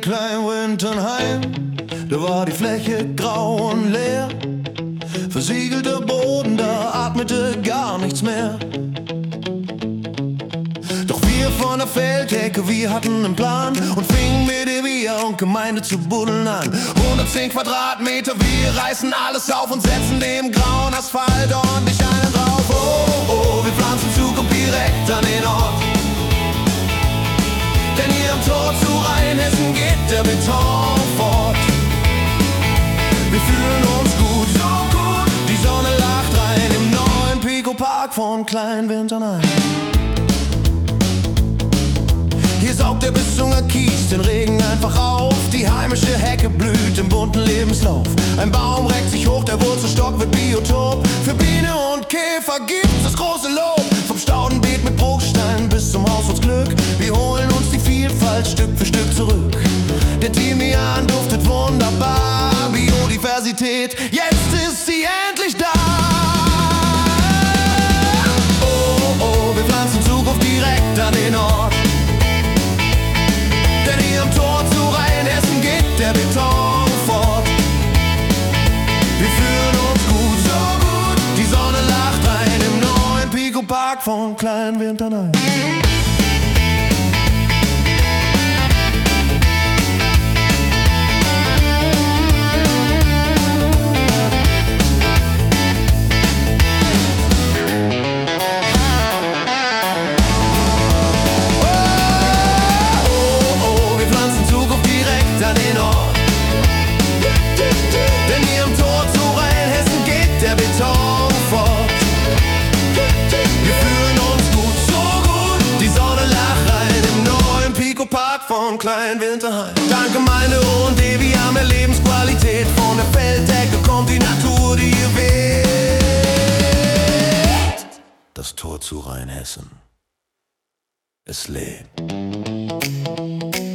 Klein-Winternheim, da war die Fläche grau und leer. Versiegelter Boden, da atmete gar nichts mehr. Doch wir von der Feldhecke, wir hatten einen Plan und fingen mit Evia und Gemeinde zu buddeln an. 110 Quadratmeter, wir reißen alles auf und setzen dem grauen Asphalt ordentlich einen drauf. Oh, oh, wir pflanzen Zukunft direkt an den Ort. Denn hier am Tor zu Rheinhessen geht der Beton fort. Wir fühlen uns gut, so gut, die Sonne lacht rein im neuen Pico-Park von Klein-Winternheim. Hier saugt der Bissunger Kies den Regen einfach auf. Die heimische Hecke blüht im bunten Lebenslauf. Ein Baum reckt sich hoch, der Wurzelstock wird Biotop. Für Biene und Käfer gibt's das große Lob. Vom Staudenbeet mit Bruchstein bis zum Haushaltsglück. Wir holen uns die Vielfalt Stück für Stück zurück. Der Thymian duftet wunderbar. Biodiversität, jetzt ist sie endlich da. Oh, oh, wir pflanzen Zukunft direkt an den Ort. Denn hier am Tor zu Rheinhessen geht der Beton fort. Wir fühlen uns gut, so gut, die Sonne lacht rein im neuen Pico-Park von Klein-Winternheim. Von Klein-Winternheim. Dank Gemeinde und Evia mehr Lebensqualität. Von der Feldhecke kommt die Natur, die ihr weht. Das Tor zu Rheinhessen. Es lebt.